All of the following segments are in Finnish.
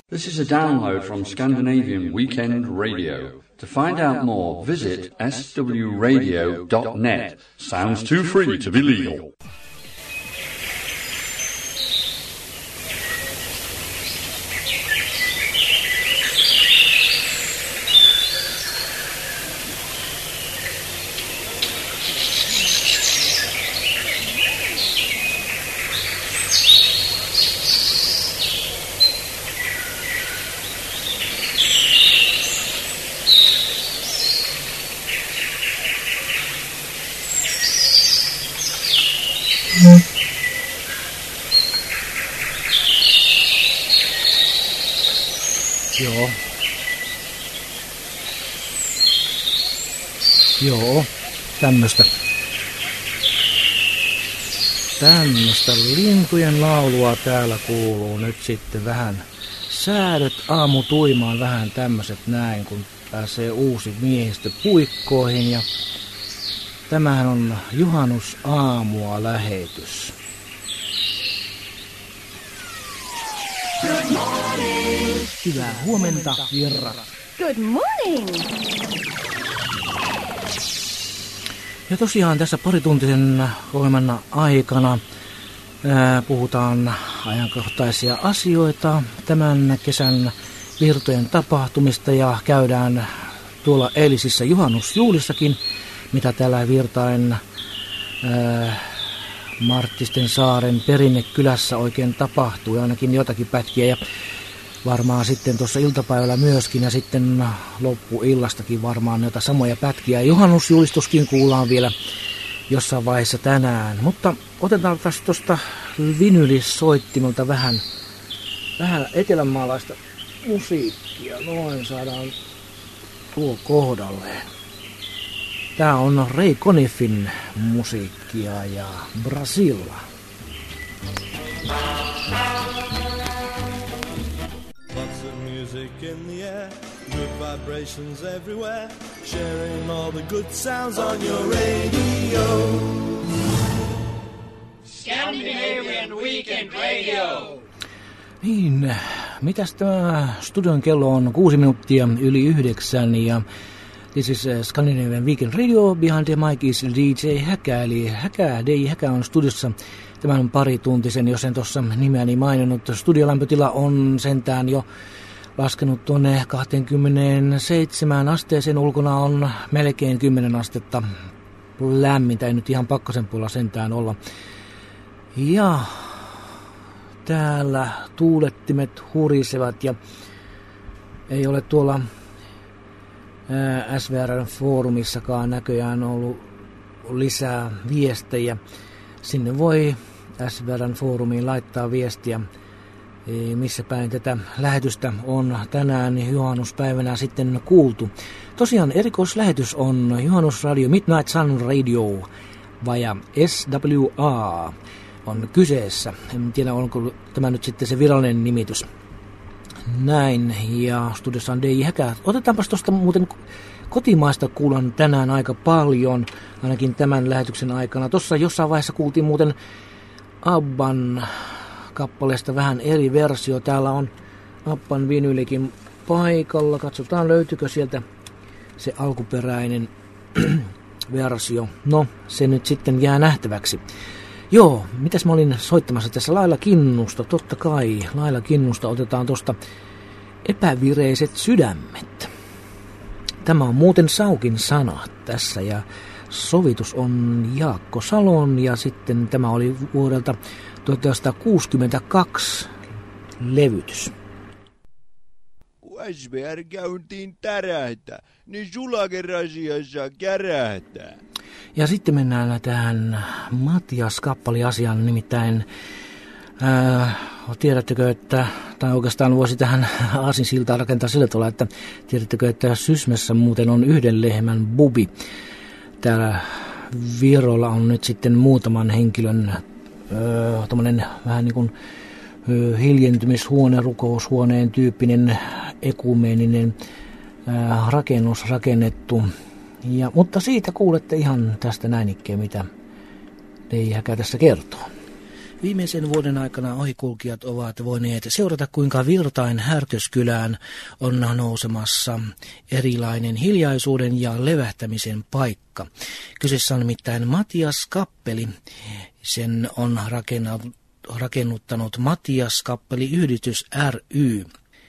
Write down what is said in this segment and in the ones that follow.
This is a download from Scandinavian Weekend Radio. To find out more, visit swradio.net. Sounds too free to be legal. Joo, tämmöstä lintujen laulua täällä kuuluu nyt sitten vähän. Säädöt aamutuimaan vähän tämmöset näin, kun pääsee uusi miehistö puikkoihin. Ja tämähän on juhannusaamua lähetys. Good morning. Hyvää huomenta, virrat. Good morning. Ja tosiaan tässä parituntisen ohjelman aikana puhutaan ajankohtaisia asioita tämän kesän virtojen tapahtumista ja käydään tuolla eilisissä juhannusjuhlissakin, mitä täällä Virtain Marttisten saaren Perinnekylässä oikein tapahtuu, ainakin jotakin pätkiä ja varmaan sitten tuossa iltapäivällä myöskin ja sitten loppuillastakin varmaan noita samoja pätkiä. Juhannusjulistuskin kuullaan vielä jossain vaiheessa tänään, mutta otetaan taas tuosta vinylisoittimelta vähän etelänmaalaista musiikkia. Noin saadaan tuo kohdalleen. Tää on Ray Conniffin musiikkia ja Brasilla. Lots of music in the air, good vibrations everywhere, sharing all the good sounds on your radio. Scandinavian Weekend Radio. Niin, mitäs tämä studion kello on 6 minuuttia yli 9 ja this is Scandinavian Weekend Radio, behind the mic is DJ Häkä, eli DJ Häkä on studiossa. Tämän on parituntisen, jos en tuossa nimeäni maininnut. Studiolämpötila on sentään jo laskenut tuonne 27 asteeseen. Ulkona on melkein 10 astetta lämmintä, ei nyt ihan pakkasen puolella sentään olla. Ja täällä tuulettimet hurisevat ja ei ole tuolla SVR:n foorumissakaan näköjään ollut lisää viestejä. Sinne voi SVR:n foorumiin laittaa viestiä, missä päin tätä lähetystä on tänään juhannuspäivänä sitten kuultu. Tosiaan erikoislähetys on Juhannusradio Midnight Sun Radio via SWA on kyseessä. En tiedä, onko tämä nyt sitten se virallinen nimitys. Näin, ja studiossa on DJ Häkä. Otetaanpas tuosta muuten kotimaista kuulan tänään aika paljon, ainakin tämän lähetyksen aikana. Tuossa jossain vaiheessa kuultiin muuten Abban kappaleesta vähän eri versio. Täällä on Abban vinylikin paikalla. Katsotaan löytyykö sieltä se alkuperäinen versio. No, se nyt sitten jää nähtäväksi. Joo, mitäs mä olin soittamassa tässä? Laila Kinnusta, totta kai. Laila Kinnusta otetaan tosta Epävireiset sydämet. Tämä on muuten Saukin sana tässä ja sovitus on Jaakko Salon ja sitten tämä oli vuodelta 1962 levytys. Kun SVR käyntiin tärähtää, niin sulakin asiassa kärähtää. Ja sitten mennään tähän Matias-kappaliasiaan, nimittäin tiedättekö, että, tai oikeastaan voisi tähän aasinsiltaa rakentaa sillä tavalla, että tiedättekö, että Sysmässä muuten on yhden lehmän bubi. Täällä Virolla on nyt sitten muutaman henkilön tommonen vähän niin kuin hiljentymishuone, rukoushuoneen tyyppinen ekumeeninen rakennus rakennettu. Mutta siitä kuulette ihan tästä näin ikkeen, mitä DJ Häkä tässä kertoo. Viimeisen vuoden aikana ohikulkijat ovat voineet seurata, kuinka Virtain Härköskylään on nousemassa erilainen hiljaisuuden ja levähtämisen paikka. Kyseessä on nimittäin Matias Kappeli. Sen on rakennuttanut Matias Kappeli Yhdistys ry.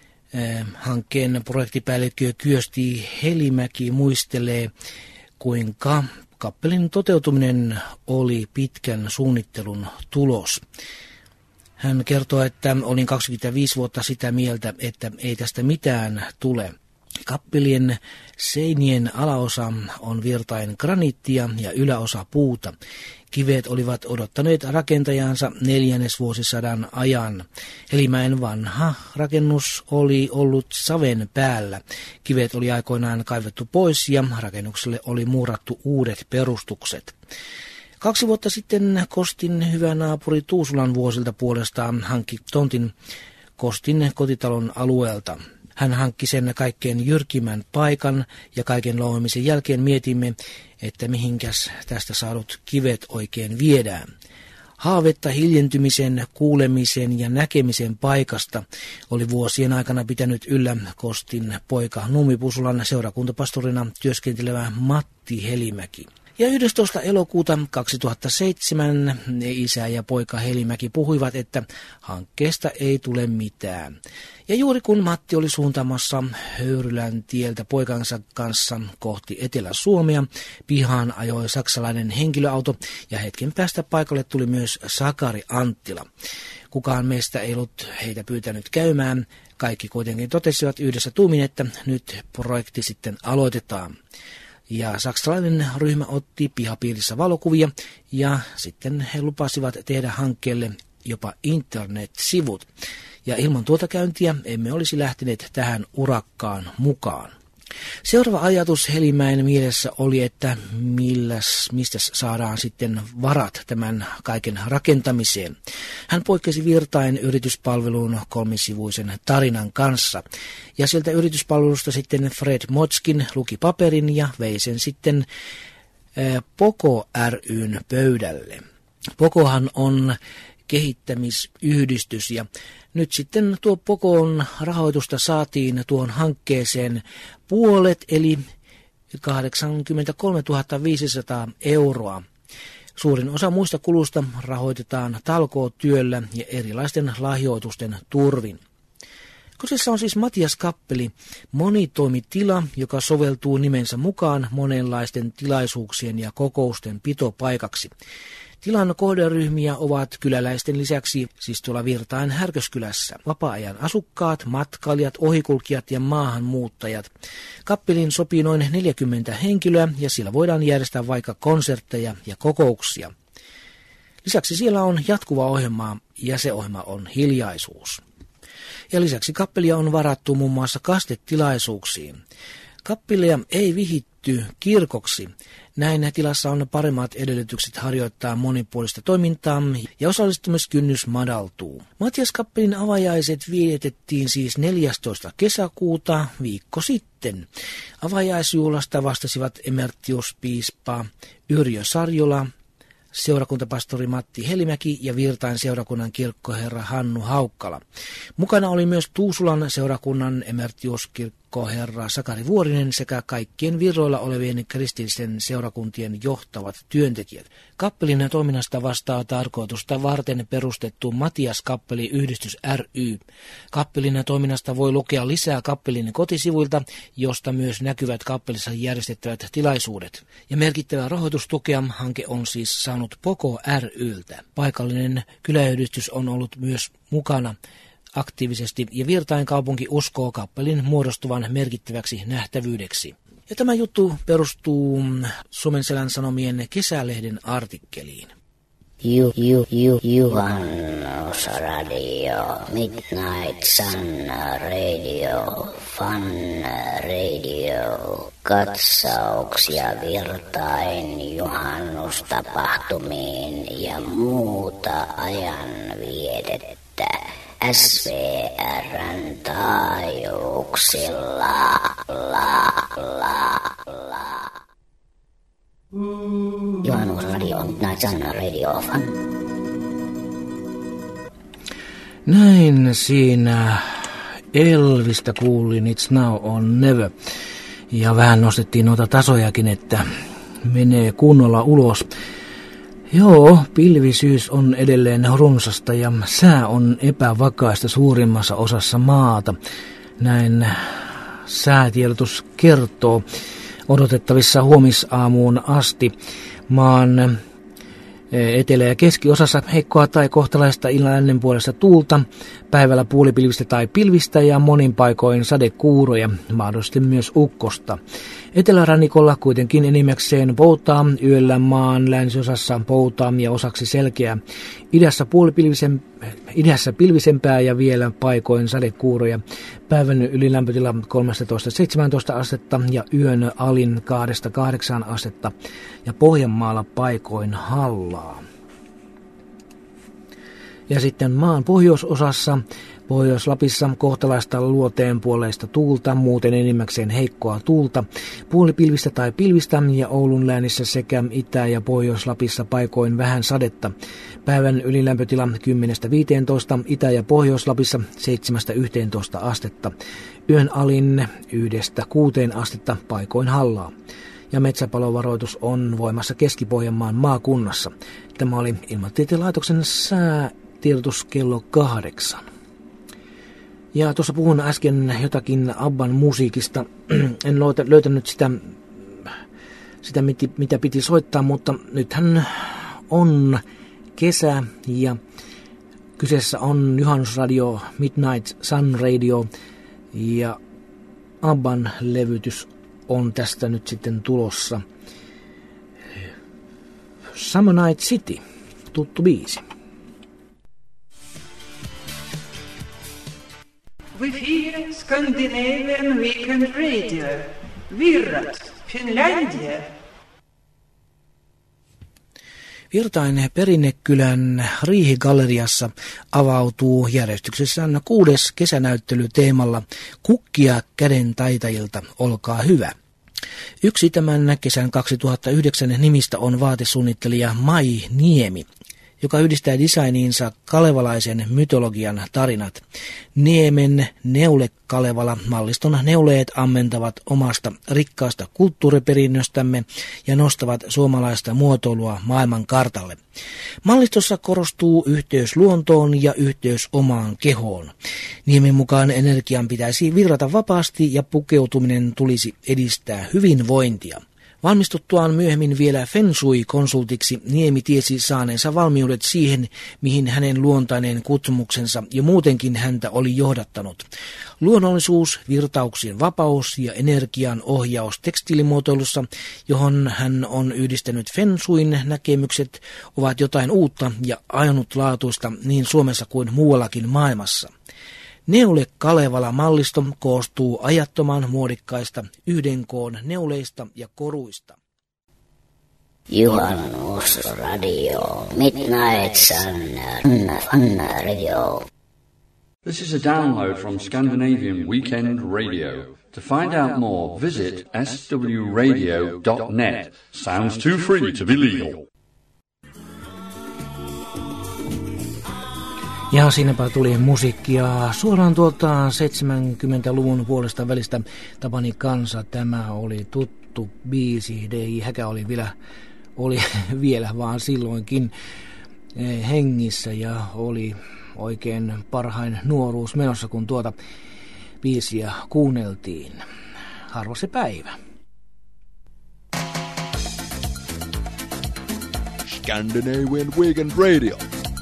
Hankkeen projektipäällikkö Kyösti Helimäki muistelee, kuinka kappelin toteutuminen oli pitkän suunnittelun tulos. Hän kertoo, että olin 25 vuotta sitä mieltä, että ei tästä mitään tule. Kappelien seinien alaosa on Virtain graniittia ja yläosa puuta. Kivet olivat odottaneet rakentajansa 4. vuosisadan ajan. Helimäen vanha rakennus oli ollut saven päällä. Kivet oli aikoinaan kaivettu pois ja rakennukselle oli muurattu uudet perustukset. 2 vuotta sitten Kostin hyvä naapuri Tuusulan Vuosilta puolestaan hankki tontin Kostin kotitalon alueelta. Hän hankki sen kaikkein jyrkimmän paikan ja kaiken louhimisen jälkeen mietimme, että mihinkäs tästä saadut kivet oikein viedään. Haavetta hiljentymisen, kuulemisen ja näkemisen paikasta oli vuosien aikana pitänyt yllä Kostin poika Nummipusulan seurakuntapastorina työskentelevä Matti Helimäki. Ja 11. elokuuta 2007 isä ja poika Helimäki puhuivat, että hankkeesta ei tule mitään. Ja juuri kun Matti oli suuntaamassa Höyrylän tieltä poikansa kanssa kohti Etelä-Suomea, pihaan ajoi saksalainen henkilöauto ja hetken päästä paikalle tuli myös Sakari Anttila. Kukaan meistä ei ollut heitä pyytänyt käymään. Kaikki kuitenkin totesivat yhdessä tuumin, että nyt projekti sitten aloitetaan. Ja saksalainen ryhmä otti pihapiirissä valokuvia ja sitten he lupasivat tehdä hankkeelle jopa internet-sivut. Ja ilman tuota käyntiä emme olisi lähteneet tähän urakkaan mukaan. Seuraava ajatus Helimäen mielessä oli, että mistä saadaan sitten varat tämän kaiken rakentamiseen. Hän poikkesi Virtain yrityspalvelun 3-sivuisen tarinan kanssa. Ja sieltä yrityspalvelusta sitten Fred Motskin luki paperin ja vei sen sitten Poko ryn pöydälle. Pokohan on kehittämisyhdistys ja nyt sitten tuo Pokon rahoitusta saatiin tuohon hankkeeseen puolet eli 83 500 €. Suurin osa muista kulusta rahoitetaan talkootyöllä ja erilaisten lahjoitusten turvin. Kyseessä on siis Matias Kappeli, monitoimitila, joka soveltuu nimensä mukaan monenlaisten tilaisuuksien ja kokousten pitopaikaksi. Tilan kohderyhmiä ovat kyläläisten lisäksi siis tuolla Virtain Härköskylässä vapaa-ajan asukkaat, matkailijat, ohikulkijat ja maahanmuuttajat. Kappeliin sopii noin 40 henkilöä ja siellä voidaan järjestää vaikka konsertteja ja kokouksia. Lisäksi siellä on jatkuva ohjelma ja se ohjelma on hiljaisuus. Ja lisäksi kappelia on varattu muun muassa kastetilaisuuksiin. Kappelia ei vihitty kirkoksi. Näin tilassa on paremmat edellytykset harjoittaa monipuolista toimintaa ja osallistumiskynnys madaltuu. Matias Kappelin avajaiset vietettiin siis 14. kesäkuuta viikko sitten. Avajaisjuhlasta vastasivat emeritiuspiispa Yrjö Sarjola, seurakuntapastori Matti Helimäki ja Virtain seurakunnan kirkkoherra Hannu Haukkala. Mukana oli myös Tuusulan seurakunnan emeritiuskirkkoherra Sakari Vuorinen sekä kaikkien virroilla olevien kristillisten seurakuntien johtavat työntekijät. Kappelin toiminnasta vastaa tarkoitusta varten perustettu Matias Kappeli Yhdistys ry. Kappelin toiminnasta voi lukea lisää Kappelin kotisivuilta, josta myös näkyvät kappelissa järjestettävät tilaisuudet. Ja merkittävää rahoitustukea hanke on siis saanut Poko ryltä. Paikallinen kyläyhdistys on ollut myös mukana aktiivisesti ja Virtain kaupunki uskoo kappelin muodostuvan merkittäväksi nähtävyydeksi. Ja tämä juttu perustuu Suomenselän Sanomien kesälehden artikkeliin. Juhannusradio, Midnight Sun Radio, Fun Radio, katsauksia Virtain juhannustapahtumiin ja muuta ajanvietettä SVR:n taajuuksilla. Juhannusradio, Midnight Sun Radio, Fun. Näin siinä Elvistä kuulin It's Now or Never. Ja vähän nostettiin noita tasojakin, että menee kunnolla ulos. Joo, pilvisyys on edelleen runsasta ja sää on epävakaista suurimmassa osassa maata. Näin säätiedotus kertoo. Odotettavissa huomisaamuun asti maan etelä- ja keskiosassa heikkoa tai kohtalaista illan lännen puolesta tuulta, päivällä puolipilvistä tai pilvistä ja monin paikoin sadekuuroja, mahdollisesti myös ukkosta. Etelärannikolla kuitenkin enimmäkseen poutaa, yöllä maan länsiosassa poutaa ja osaksi selkeää. Idässä pilvisempää ja vielä paikoin sadekuuroja. Päivän ylilämpötila 13-17 astetta ja yön alin 2-8 astetta ja Pohjanmaalla paikoin hallaa. Ja sitten maan pohjoisosassa, Pohjois-Lapissa kohtalaista luoteenpuoleista tuulta, muuten enimmäkseen heikkoa tuulta, puolipilvistä tai pilvistä ja Oulun läänissä sekä Itä- ja Pohjois-Lapissa paikoin vähän sadetta. Päivän ylilämpötila 10-15, Itä- ja Pohjois-Lapissa 7-11 astetta. Yön alin 1-6 astetta paikoin hallaa. Ja metsäpalovaroitus on voimassa Keski-Pohjanmaan maakunnassa. Tämä oli Ilmatieteen laitoksen säätiedotus kello 8. Ja tuossa puhun äsken jotakin Abban musiikista. En löytänyt sitä mitä piti soittaa, mutta nythän on kesä ja kyseessä on Juhannusradio, Midnight Sun Radio ja Abban levytys on tästä nyt sitten tulossa. Summer Night City, tuttu biisi. В эфире Scandinavian Weekend Radio. Virrat, Finlandia. Virtain Perinnekylän Riihigalleriassa avautuu järjestyksessään 6. kesänäyttely teemalla Kukkia käden taitajilta, olkaa hyvä. Yksi tämän kesän 2009 nimistä on vaatesuunnittelija Mai Niemi, joka yhdistää designiinsa kalevalaisen mytologian tarinat. Niemen Neule-Kalevala malliston neuleet ammentavat omasta rikkaasta kulttuuriperinnöstämme ja nostavat suomalaista muotoilua maailman kartalle. Mallistossa korostuu yhteys luontoon ja yhteys omaan kehoon. Niemen mukaan energian pitäisi virrata vapaasti ja pukeutuminen tulisi edistää hyvinvointia. Valmistuttuaan myöhemmin vielä Feng Shui-konsultiksi Niemi tiesi saaneensa valmiudet siihen, mihin hänen luontainen kutsumuksensa jo muutenkin häntä oli johdattanut. Luonnollisuus, virtauksien vapaus ja energian ohjaus tekstiilimuotoilussa, johon hän on yhdistänyt Feng Shuin näkemykset, ovat jotain uutta ja ainutlaatuista niin Suomessa kuin muuallakin maailmassa. Neule-Kalevala-mallisto koostuu ajattoman muodikkaista yhden koon neuleista ja koruista. Juhannusradio, Midnight Sun Radio. This is a download from Scandinavian Weekend Radio. To find out more, visit swradio.net. Sounds too free to be legal. Ja siinäpä tuli musiikkia suoraan tuolta 70-luvun puolesta välistä. Tapani kansa, tämä oli tuttu biisi. D.I. Häkä oli vielä vaan silloinkin hengissä ja oli oikein parhain nuoruus menossa, kun tuota biisiä kuunneltiin. Harva se päivä. Scandinavian Weekend Radio.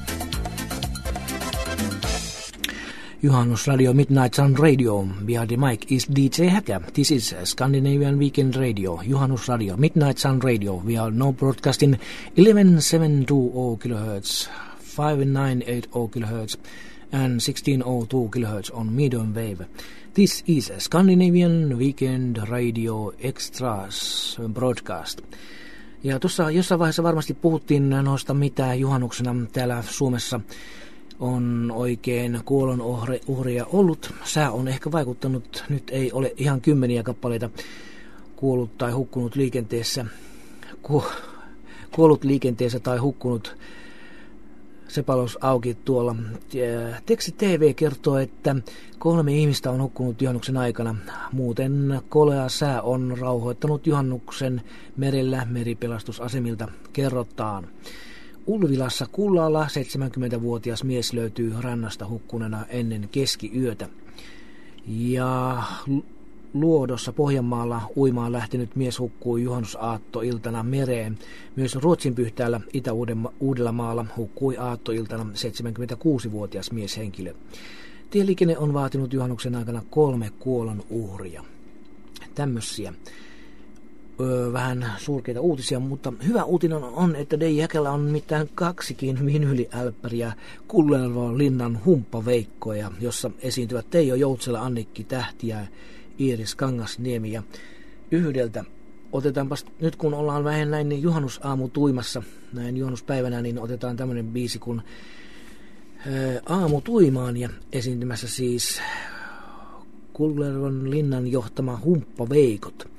Juhannusradio, Midnight Sun Radio. Behind the mic is DJ Häkä. This is Scandinavian Weekend Radio. Juhannusradio, Midnight Sun Radio. We are now broadcasting 11720 kHz, 5980 kHz and 1602 kHz on medium wave. This is Scandinavian Weekend Radio Extras broadcast. Ja tuossa jossain vaiheessa varmasti puhuttiin noista, mitä juhannuksena täällä Suomessa on oikein kuolonuhreja ollut. Sää on ehkä vaikuttanut, nyt ei ole ihan 10 kappaleita kuollut tai hukkunut liikenteessä, kuollut liikenteessä tai hukkunut Sepalos auki tuolla. Teksti TV kertoo, että 3 ihmistä on hukkunut juhannuksen aikana. Muuten kolea sää on rauhoittanut juhannuksen merellä meripelastusasemilta, kerrotaan. Ulvilassa Kullalla 70-vuotias mies löytyy rannasta hukkuneena ennen keskiyötä. Ja Luodossa Pohjanmaalla uimaan lähtenyt mies hukkui juhannusaattoiltana mereen. Myös Ruotsinpyhtäällä Itä-Uudellamaalla hukkui aattoiltana 76-vuotias mieshenkilö. Tieliikenne on vaatinut juhannuksen aikana 3 kuolonuhria. Tämmöisiä vähän surkeita uutisia, mutta hyvä uutinen on, että D-Jäkellä on mitään 2 vinyyliälppäriä Kullervon linnan humppaveikkoja, jossa esiintyvät Teijo Joutsela, Annikki Tähti ja Iiris Kangasniemi. Ja yhdeltä otetaanpas, nyt kun ollaan vähän näin juhannusaamu tuimassa, näin juhannuspäivänä, niin otetaan tämmönen biisi kuin Aamu tuimaan, ja esiintymässä siis Kullervon linnan johtama humppaveikot.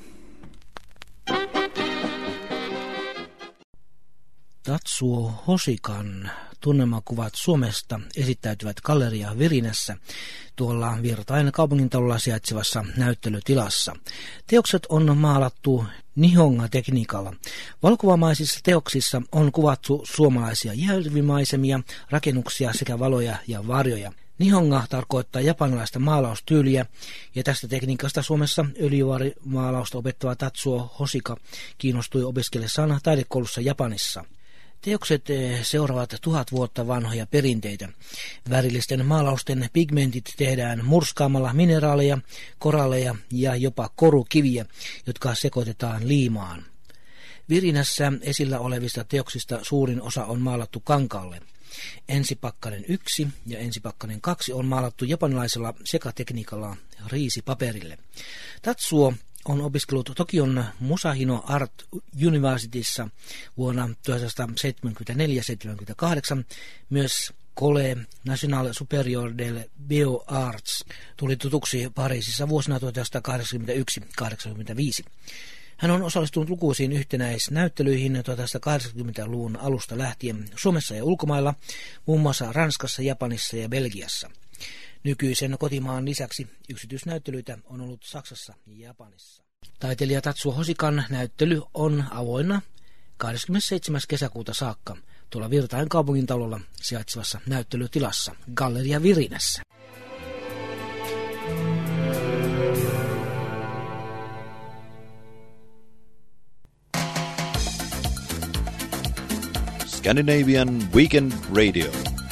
Tatsuo Hosikan tunnelmakuvat Suomesta esittäytyvät Galleria Virinässä tuolla Virtain kaupungintalolla sijaitsevassa näyttelytilassa. Teokset on maalattu Nihonga-tekniikalla. Valokuvamaisissa teoksissa on kuvattu suomalaisia järvimaisemia, rakennuksia sekä valoja ja varjoja. Nihonga tarkoittaa japanilaista maalaustyyliä, ja tästä tekniikasta Suomessa öljyvarimaalausta opettava Tatsuo Hosika kiinnostui opiskellessaan taidekoulussa Japanissa. Teokset seuraavat 1000 vuotta vanhoja perinteitä. Värillisten maalausten pigmentit tehdään murskaamalla mineraaleja, koralleja ja jopa korukiviä, jotka sekoitetaan liimaan. Virinässä esillä olevista teoksista suurin osa on maalattu kankaalle. Ensipakkanen 1 ja Ensipakkanen 2 on maalattu japanilaisella sekatekniikalla riisipaperille. Tatsuo on opiskellut Tokion Musashino Art Universityssä vuonna 1974-78, myös Cole National Superior del Beaux-Arts tuli tutuksi Pariisissa vuosina 1981-85. Hän on osallistunut lukuisiin yhtenäisnäyttelyihin 1980-luvun alusta lähtien Suomessa ja ulkomailla, muun muassa Ranskassa, Japanissa ja Belgiassa. Nykyisen kotimaan lisäksi yksityisnäyttelyitä on ollut Saksassa ja Japanissa. Taiteilija Tatsuo Hosikan näyttely on avoinna 27. kesäkuuta saakka tuolla Virtain kaupungintalolla sijaitsevassa näyttelytilassa Galleria Virinässä. Scandinavian Weekend Radio.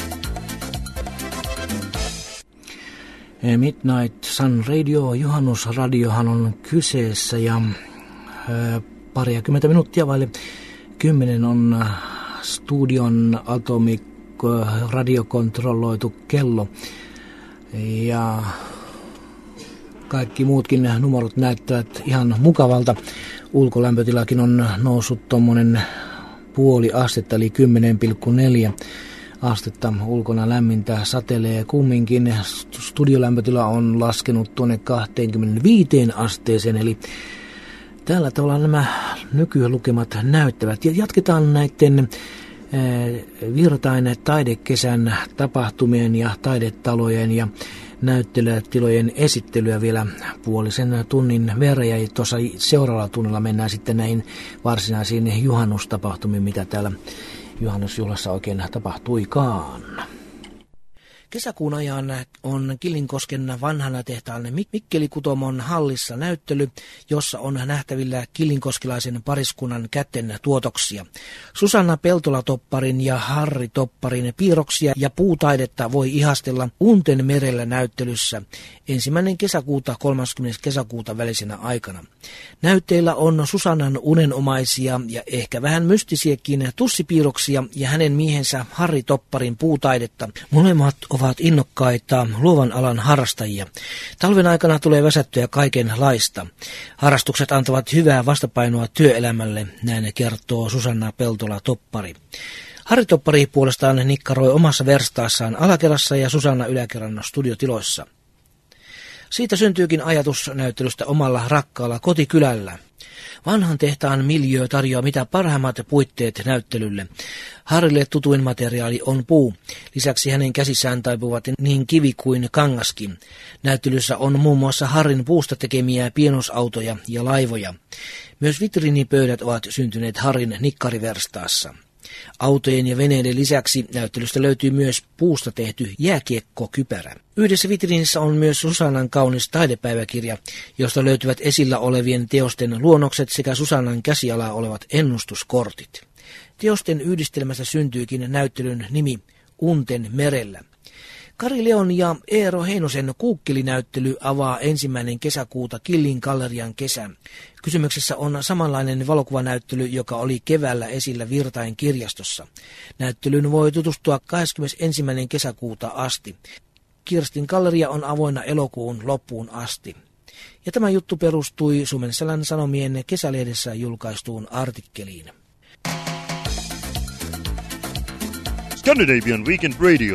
Midnight Sun Radio, juhannusradiohan on kyseessä, ja pariakymmentä minuuttia vaille 10 on studion radiokontrolloitu kello. Ja kaikki muutkin numerot näyttävät ihan mukavalta. Ulkolämpötilakin on noussut tuommoinen 0,5 astetta, eli 10,4 astetta. Ulkona lämmintä satelee kumminkin. Studiolämpötila on laskenut tuonne 25 asteeseen, eli tällä tavalla nämä nykylukemat näyttävät. Ja jatketaan näiden Virtain taidekesän tapahtumien ja taidetalojen ja näyttelytilojen esittelyä vielä puolisen tunnin verran, ja tuossa seuraavalla tunnilla mennään sitten näihin varsinaisiin juhannustapahtumiin, mitä täällä juhannusjuhlassa oikein tapahtuikaan. Kesäkuun ajan on Killinkosken vanhana tehtaan Mikkeli Kutomon hallissa näyttely, jossa on nähtävillä killinkoskilaisen pariskunnan kätten tuotoksia. Susanna Peltola-Topparin ja Harri Topparin piirroksia ja puutaidetta voi ihastella Unten merellä näyttelyssä 1. kesäkuuta 30. kesäkuuta välisenä aikana. Näytteillä on Susannan unenomaisia ja ehkä vähän mystisiäkin tussipiirroksia ja hänen miehensä Harri Topparin puutaidetta. Molemmat ovat innokkaita luovan alan harrastajia. Talven aikana tulee väsättyä kaikenlaista. Harrastukset antavat hyvää vastapainoa työelämälle, näin kertoo Susanna Peltola-Toppari. Harri Toppari puolestaan nikkaroi omassa verstaassaan alakerrassa ja Susanna yläkerran studiotiloissa. Siitä syntyykin ajatus näyttelystä omalla rakkaalla kotikylällä. Vanhan tehtaan miljöö tarjoaa mitä parhaimmat puitteet näyttelylle. Harrille tutuin materiaali on puu. Lisäksi hänen käsissään taipuvat niin kivi kuin kangaskin. Näyttelyssä on muun muassa Harrin puusta tekemiä pienosautoja ja laivoja. Myös vitriinipöydät ovat syntyneet Harrin nikkariverstaassa. Autojen ja veneiden lisäksi näyttelystä löytyy myös puusta tehty jääkiekkokypärä. Yhdessä vitriinissä on myös Susannan kaunis taidepäiväkirja, josta löytyvät esillä olevien teosten luonnokset sekä Susannan käsialaa olevat ennustuskortit. Teosten yhdistelmästä syntyykin näyttelyn nimi Unten merellä. Kari Leon ja Eero Heinosen kuukkelinäyttely avaa 1. kesäkuuta Killin gallerian kesä. Kysymyksessä on samanlainen valokuvanäyttely, joka oli keväällä esillä Virtain kirjastossa. Näyttelyyn voi tutustua 21. kesäkuuta asti. Kirstin galleria on avoinna elokuun loppuun asti. Ja tämä juttu perustui Suomenselän Sanomien kesälehdessä julkaistuun artikkeliin. Scandinavian Weekend Radio.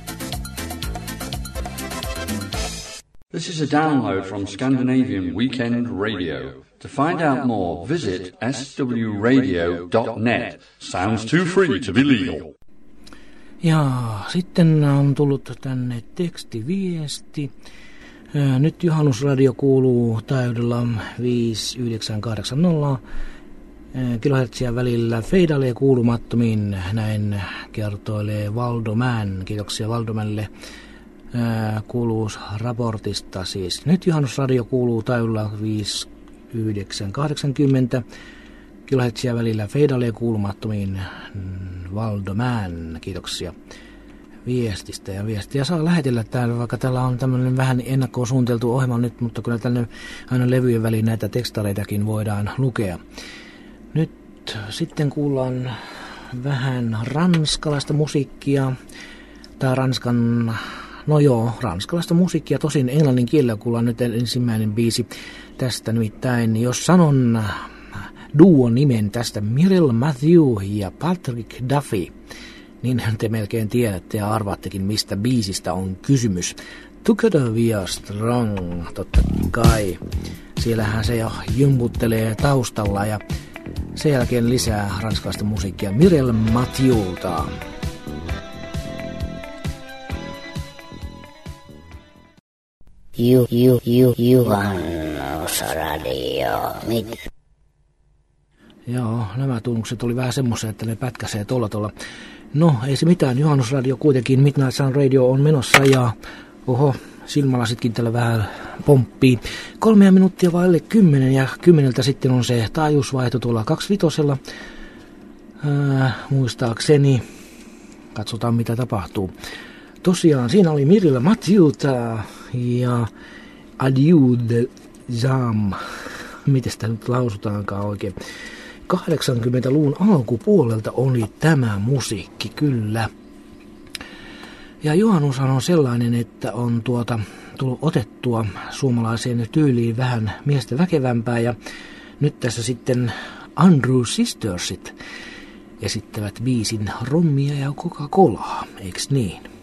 This is a download from Scandinavian Weekend Radio. To find out more, visit swradio.net. Sounds too free to be legal. Ja sitten on tullut tänne tekstiviesti. Nyt Juhannusradio kuuluu taajuudella 5980 kilohertsiä välillä feidalee kuulumattomiin. Näin kertoilee Valdomän. Kiitoksia Valdomänille kuuluvuusraportista. Siis nyt Juhannusradio kuuluu taajuudella 5980 kilohertsiä välillä feidalee kuulumattomiin. Valdomän. Kiitoksia viestistä, ja viestiä saa lähetellä täällä, vaikka täällä on tämmöinen vähän ennakkoon suunniteltu ohjelma nyt, mutta kyllä tänne aina levyjen väliin näitä tekstareitakin voidaan lukea. Nyt sitten kuullaan vähän ranskalaista musiikkia, tai ranskalaista musiikkia, tosin englannin kielellä kuullaan nyt ensimmäinen biisi tästä, nimittäin jos sanon duon nimen tästä, Myril Matthew ja Patrick Duffy, niin te melkein tiedätte ja arvaattekin, mistä biisistä on kysymys. Together we are strong, totta kai. Siellähän se jo jumputtelee taustalla, ja sen jälkeen lisää ranskalaista musiikkia Myril Matthewlta. Juhannusradio. Joo, nämä tunnukset oli vähän semmoisia, että ne pätkäsee tuolla. No, ei se mitään. Juhannusradio kuitenkin, Midnight Sun Radio on menossa, ja silmälasitkin tällä vähän pomppii. 3 minuuttia vaille 10, ja 10 sitten on se taajuusvaihto tuolla 25. Muistaakseni. Katsotaan mitä tapahtuu. Tosiaan siinä oli Myril Matthewta ja Adieu de Jam. Miten sitä nyt lausutaankaan oikein? 80-luvun alkupuolelta oli tämä musiikki, kyllä. Ja juhannushan on sellainen, että on tullut otettua suomalaiseen tyyliin vähän miestä väkevämpää, ja nyt tässä sitten Andrew Sistersit esittävät biisin Rommia ja Coca-Colaa, eiks niin?